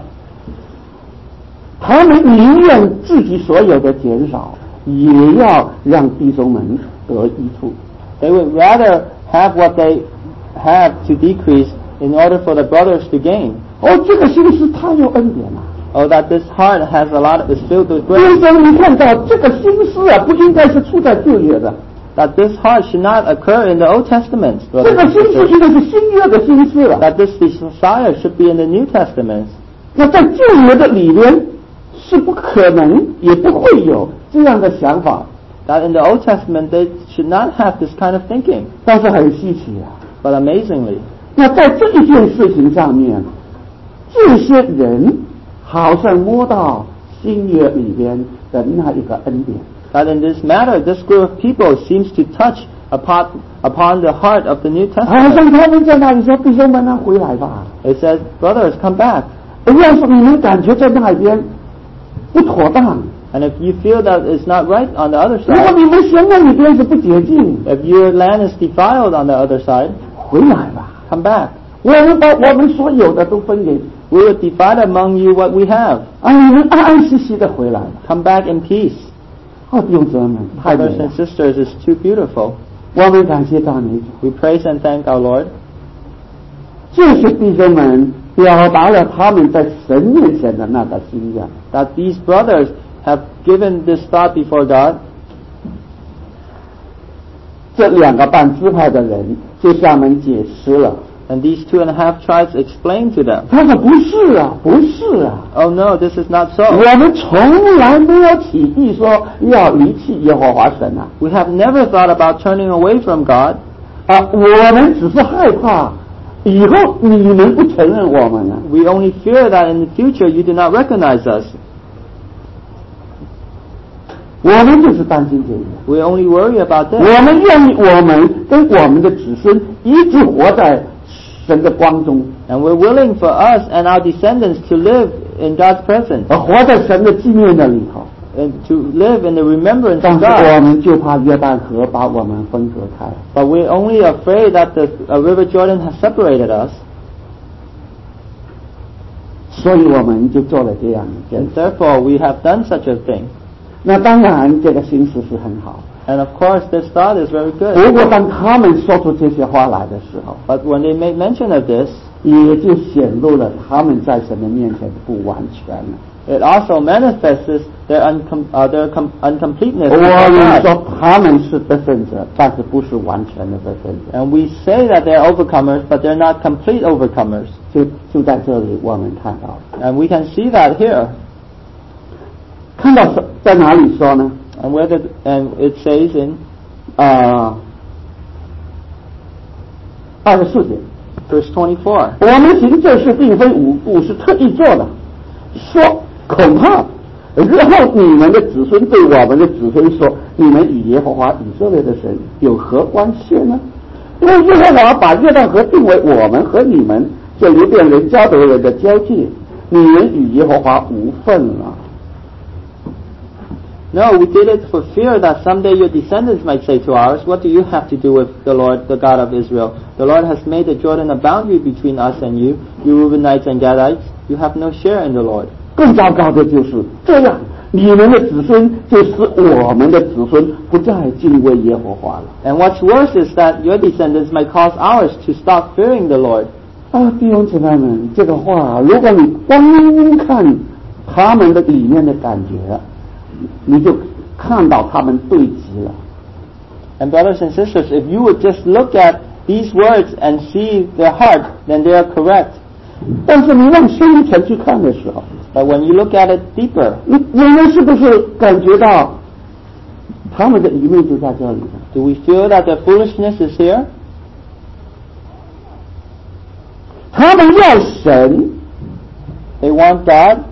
他们宁愿自己所有的减少，也要让弟兄们得益处。
they would rather have what they have to decrease in order for the brothers to gain.
这个心思太有恩典了。
Oh, that this heart is filled with
因为
grace.
你看到这个心思啊，不应该是出在旧约的，
That this heart should not occur in the Old Testament,
这
brothers
个
and
心思
sisters.
应该是新约的心思了。
That this desire should be in the New Testament.
那在旧约的里边是不可能，也不会有这样的想法，
That in the Old Testament they should not have this kind of thinking.
但是很稀奇啊。
But amazingly,
那在这一件事情上面，这些人好像摸到新约里边的那一个恩典。
that in this matter, this group of people seems to touch upon the heart of the New
好
Testament.
像他们在那里说：“弟兄们啊，回来吧！
It says, brothers, come back.
要是你们感觉在那边不妥当，
And if you feel that it's not right on the other
如果
side,
你们嫌那里边是不洁净，
if your land is defiled on the other side,
回来吧！
come back.
我们把我们所有的都分给
We will divide among you what we have.
你们安安息息的回来吧。”
Come back in peace.
弟兄姊妹们，太美
Brothers
了
and！sisters, it's too beautiful.
我们感谢赞美主，
We praise and thank our Lord.
这些弟兄们表达了他们在神面前的那个心愿。
That these brothers have given this thought before God.
这2个半支派的人就向他们解释了，
And these 2.5 tribes explained to them,
他说：“不是啊，不是啊，
oh no, this is not so.
我们从来没有起意说要离弃耶和华神啊！
We have never thought about turning away from God.
我们只是害怕以后你们不承认我们啊。
We only fear that in the future you do not recognize us.
我们就是担心这个。
We only worry about
我
this.
们愿意我们跟我们的子孙一直活在神的光中，
And we're willing for us and our descendants to live in God's presence
活在神的纪念的里头。
and to live in the remembrance
但
of
是
God.
我们就怕约旦河把我们分隔开。
But we're only afraid that the River Jordan has separated us.
所以我们就做了这样一件
And
事。
therefore we have done such a thing.
那当然，这个心思是很好。
And of course this thought is very
不
good.
过，当他们说出这些话来的时候，
But when they make mention of this,
也就显露了他们在神的面前不完全了。
it also manifests their uncompleteness
我
before
们
God.
说他们是得胜者，但是不是完全的得胜者。
And we say that they're overcomers, but they're not complete overcomers.
就在这里，我们看到，
And we can see that here.
看到在哪里说呢？
And it says in
24节，
verse 24,
我们行这事并非无故，是特意做的。说恐怕日后你们的子孙对我们的子孙说：“你们与耶和华以色列的神有何关系呢？”因为耶和华把约旦河定为我们和你们这流便人迦得人的交界，你们与耶和华无份了。
No, we did it for fear that someday your descendants might say to ours, what do you have to do with the Lord, the God of Israel? The Lord has made the Jordan a boundary between us and you Reubenites and Gadites. You have no share in the Lord.
更糟糕的就是这样，你们的子孙就使我们的子孙不再敬畏耶和华了。
And what's worse is that your descendants might cause ours to stop fearing the Lord.
弟兄姊妹们，这个话，如果你光看他们的里面的感觉，你就看到他们对极了。
And brothers and sisters, if you would just look at these words and see their heart, then they are correct.
但是你往深一层去看的时候，
But when you look at it deeper,
你们是不是感觉到他们的愚昧就在这里呢？
do we feel that their foolishness is here?
他们要神，
They want God.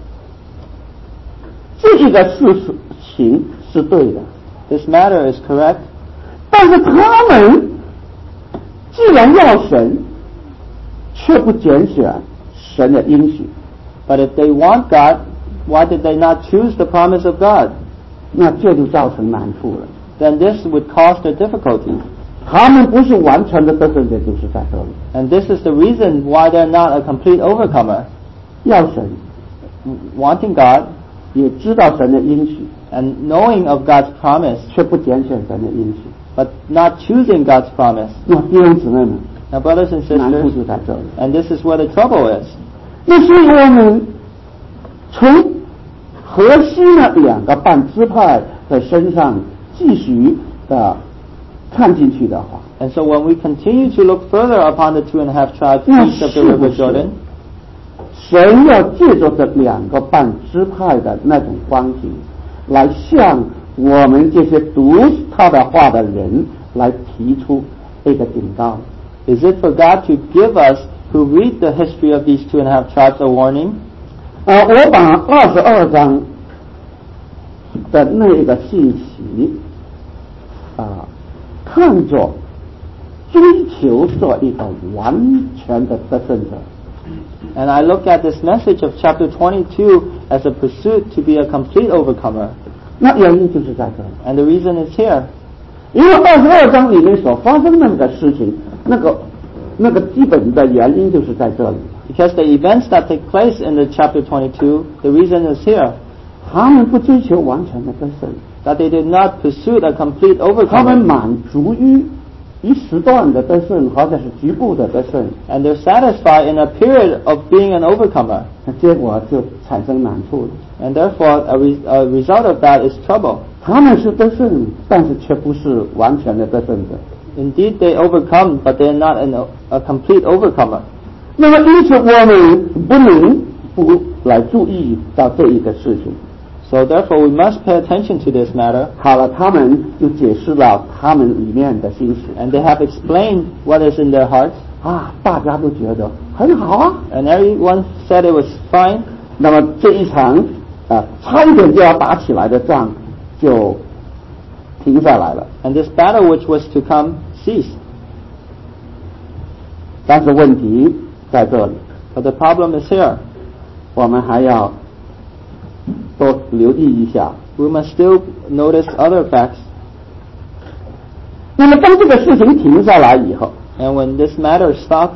这个事情是对的，
This matter is correct.
但是他们既然要神， 却不拣选神的应许，
But if they want God, why did they not choose the promise of God?
那这就造成难处了。
Then this would cause their difficulties.
他们不是完全的得胜者，就是在这里。
And this is the reason why they're not a complete overcomer.
要神，
Wanting God
也知道神的应许，
and knowing of God's promise,
却不拣选神的应许。
but not choosing God's promise.
那弟兄姊妹们，
Now, brothers and
难处
sisters,
就在这里。
and this is where the trouble is.
那所以我们从河西那2个半支派的身上继续的看进去的话，
And so when we continue to look further upon the 2.5 tribes
那
east of the
是不
River
是
Jordan,
神要借着这2个半支派的那种光景，来向我们这些读他的话的人来提出一个警告。
is it for God to give us, who read the history of these 2.5 tribes, a warning?
我把22章的那个信息看作追求做一个完全的得胜者。
And I look at this message of chapter 22 as a pursuit to be a complete overcomer.
那原因就是在这里，
And the reason is here.
因为22章里面所发生的那个事情，那个基本的原因就是在这里。
Because the events that take place in the chapter 22, the reason is here.
他们不追求完全的得胜，
That they did not pursue a complete
他们
overcomer.
满足于一时段的得胜，或者是局部的得胜，
And they're satisfied in a period of being an overcomer.
那结果就产生难处了。
And therefore, a result of that is trouble.
他们是得胜，但是却不是完全的得胜者。
Indeed, they overcome, but they're not a complete overcomer.
那么因此我们不能不来注意到这一个事情。
So therefore, we must pay attention to this matter.
好了，他们就解释了他们里面的心事
And they have explained what is in their hearts.
大家都觉得很好啊。
And everyone said it was fine.
那么这一场差一点就要打起来的仗就停下来了。
And this battle which was to come ceased.
但是问题在这里，
But the problem is here.
我们还要多留意一下。
We must still notice other facts.
那么当这个事情停下来以后，
And when this matter stopped,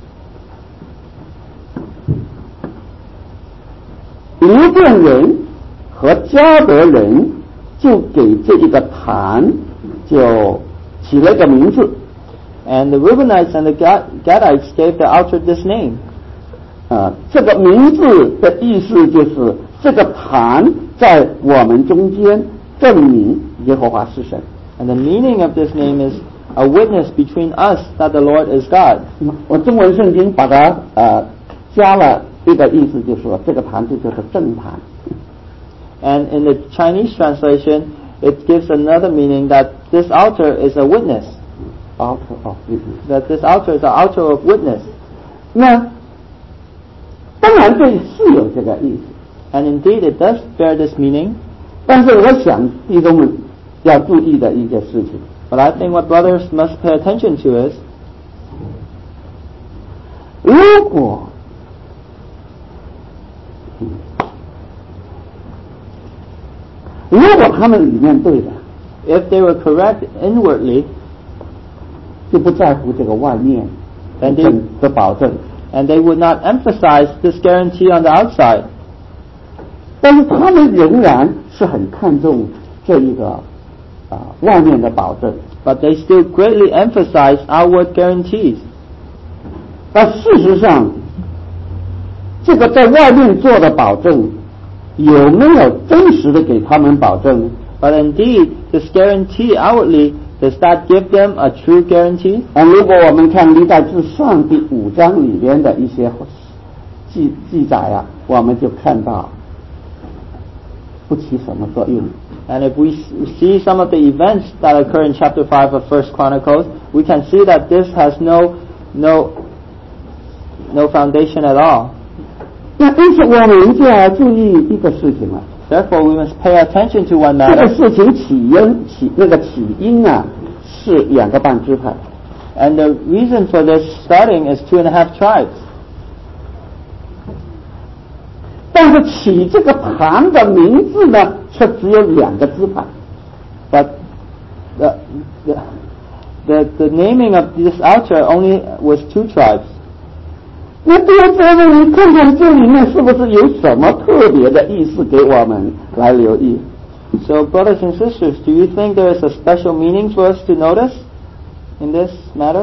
流便人和迦得人就给这一个坛就起了一个名字，
and the Reubenites and the Gadites gave the altar this name.
这个名字的意思就是这个坛在我们中间证明耶和华是神。
And the meaning of this name is a witness between us that the Lord is God.
我中文圣经把它加了一个意思，就是说这个坛就叫做正坛。
And in the Chinese translation, it gives another meaning that this altar is a witness.
Altar of witness。
That this altar is an altar of witness.
那当然这是有这个意思，
And indeed, it does bear this meaning.
但是我想弟兄们要注意的一件事情，
But I think what brothers must pay attention to is,
如果他们里面对的，
if they were correct inwardly,
就不在乎这个外面
And they-
的保证，
and they would not emphasize this guarantee on the outside,
但是他们仍然是很看重这一个外面的保证。
but they still greatly emphasize outward guarantees.
但事实上，这个在外面做的保证有没有真实的给他们保证呢？
But indeed, this guarantee outwardly, does that give them a true guarantee?
如果我们看历代志上第5章里边的一些记载我们就看到不起什么作用。
And if we see some of the events that occur in chapter 5 of 1 Chronicles, we can see that this has no foundation at all.
那因此我们就要注意一个事情了，
Therefore, we must pay attention to one
这个
matter.
事情起因是2个半支派，
And the reason for this starting is 2.5 tribes.
但是起这个坛的名字呢，却只有2个支派。
But the naming of this altar only was 2 tribes.
那弟兄姊妹，你看看这里面是不是有什么特别的意思给我们来留意？
So brothers and sisters, do you think there is a special meaning for us to notice in this matter?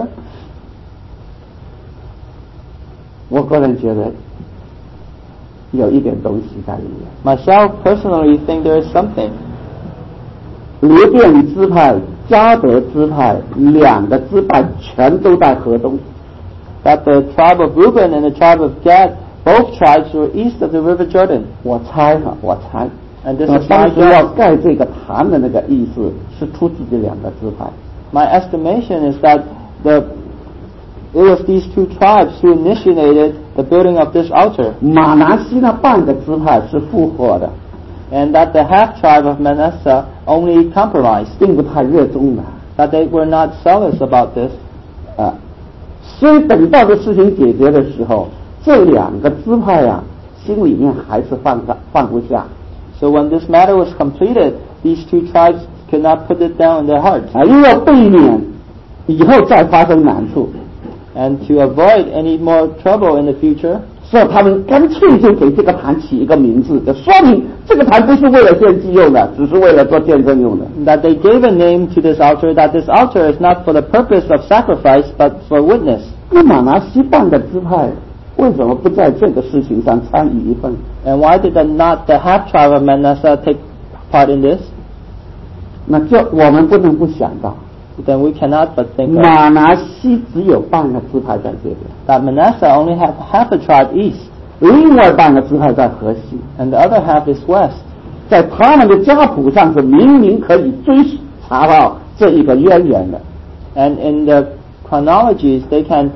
我个人觉得有一点东西在里面。
Myself personally think there is something.
流便支派、迦得支派2个支派全都在河东。
That the tribe of Reuben and the tribe of Gad, both tribes were east of the river Jordan.
我猜，
And this
那
is
当
my
时要
guess.
盖这个坛的那个意思是出自这2个支派。
My estimation is that it was these 2 tribes who initiated the building of this altar.
马拿西那半个支派是附和的，
And that the half tribe of Manasseh only compromised.
并不太热衷的。
That they were not zealous about this.
所以等到这事情解决的时候，这2个支派啊，心里面还是放不下。
So when this matter was completed, these 2 tribes could not put it down in their hearts.
因为要避免以后再发生难处，
And to avoid any more trouble in the future,
所以他们干脆就给这个坛起一个名字，就说明这个坛不是为了献祭用的，只是为了做见证用的。
that they gave a name to this altar, that this altar is not for the purpose of sacrifice, but for witness.
那马拿西半个支派为什么不在这个事情上参与一份？
And why did not the half tribe of Manasseh take part in this?
那就我们不能不想到，
Then we cannot but think of
马拿西只有半个支派在这边，
that Manasseh only had half a tribe east,
另外半个支派在河西，
and the other half is west.
在他们的家谱上是明明可以追查到这一个渊源的。
And in the chronologies, they can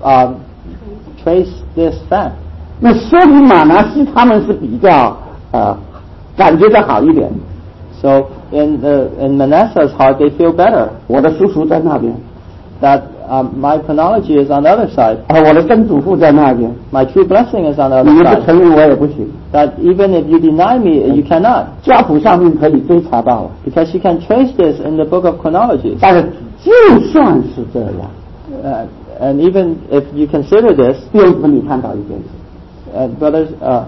trace this fact.
那说明马拿西他们是比较感觉的好一点。
So in Manasseh's heart, they feel better
我的叔叔在那边，
that my chronology is on the other side.
我的曾祖父在那边，
My true blessing is on the
你
other
们不
side.
承认我也不行。
That even if you deny me, you cannot,
家谱上面可以追查到了，
because you can trace this in the book of chronologies.
但是就算是这样，
And even if you consider this,
弟兄姊妹，你看到一件事，
brothers,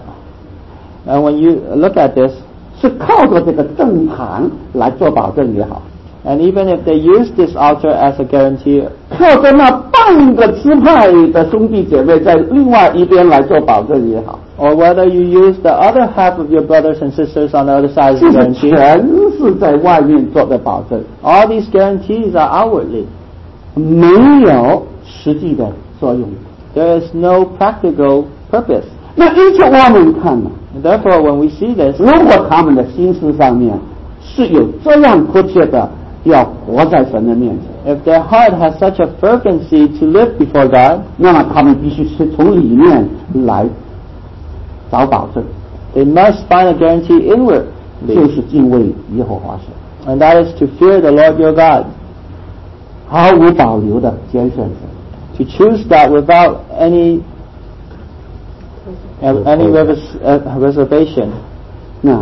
and when you look at this,
是靠着这个正坛来做保证也好，
and even if they use this altar as a guarantee,
靠着那半个支派的兄弟姐妹在另外一边来做保证也好，
or whether you use the other half of your brothers and sisters on the other side as
就
a
是
guarantee,
全是在外面做的保证，
all these guarantees are outwardly.
没有实际的作用。
There is no practical purpose.
那依照我们看呢，
Therefore, when we see this,
如果他们的心思上面是有这样迫切的要活在神的面前，
if their heart has such a fervency to live before God,
那么他们必须是从里面来找保证，
they must find a guarantee
就
inwardly,
是敬畏耶和华神，
and that is to fear the Lord your God,
毫无保留的坚守神。
to choose that without any reservation.
那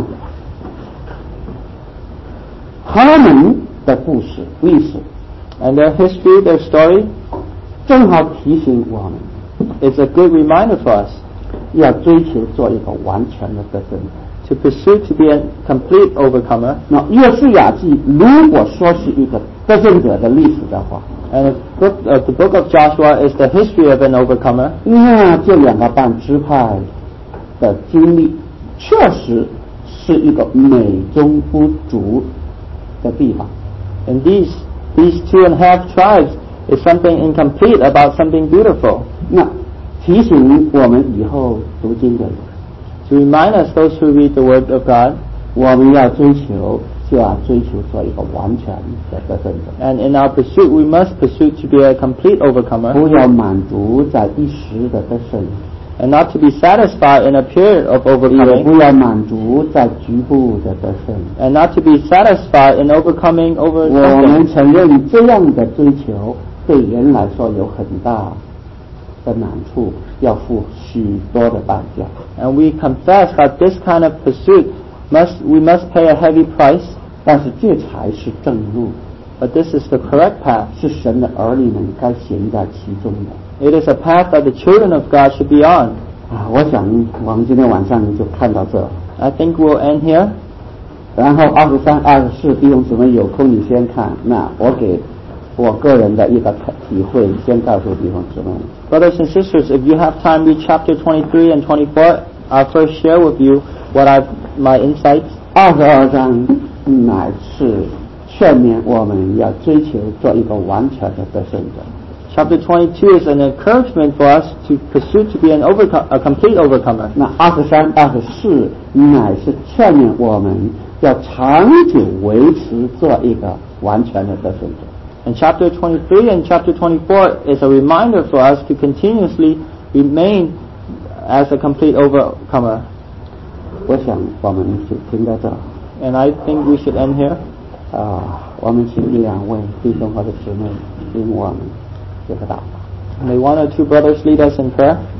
他们的故事历史
And their history, their story,
正好提醒我们
is a good reminder for us
要追求做一个完全的得胜者。
to pursue to be a complete overcomer.
那约书亚记如果说是一个得胜者的历史的话，
And the book of Joshua is the history of an overcomer.
那这2个半支派的经历确实是一个美中不足的地方。
And these 2.5 tribes is something incomplete about something beautiful.
那提醒我们以后读经的人，
To remind us, those who read the Word of God,
我们要追求，就要追求做一个完全的得胜者，
and in our pursuit, we must pursue to be a complete overcomer,
不要满足在一时的得胜，
and not to be satisfied in a period of
也
overcoming,
不要满足在局部的得胜。
and not to be satisfied in overcoming over
我们
something.
承认这样的追求对人来说有很大的难处，要付许多的代价。
And we confess that this kind of pursuit we must pay a heavy price,
但是这才是正路，
but this is the correct path.
是神的儿女们该行在其中的。
It is a path that the children of God should be on.
我想我们今天晚上就看到这。
I think we'll end here.
然后23、24弟兄姊妹有空你先看，那我给我个人的一个体会先告诉弟兄姊妹。
Brothers and sisters, if you have time, read chapter 23 and 24. I'll first share with you what my insights.
22章乃是劝勉我们要追求做一个完全的得胜者。
Chapter 22 is an encouragement for us to pursue to be a complete overcomer.
那23、24乃是劝勉我们要长久维持做一个完全的得胜者。
And chapter 23 and chapter 24 is a reminder for us to continuously remain as a complete overcomer.
我想我们就停到这。
And I think we should end here.
我们请1、2位弟兄或者姊妹领我们这个祷告。
May one or two brothers lead us in prayer.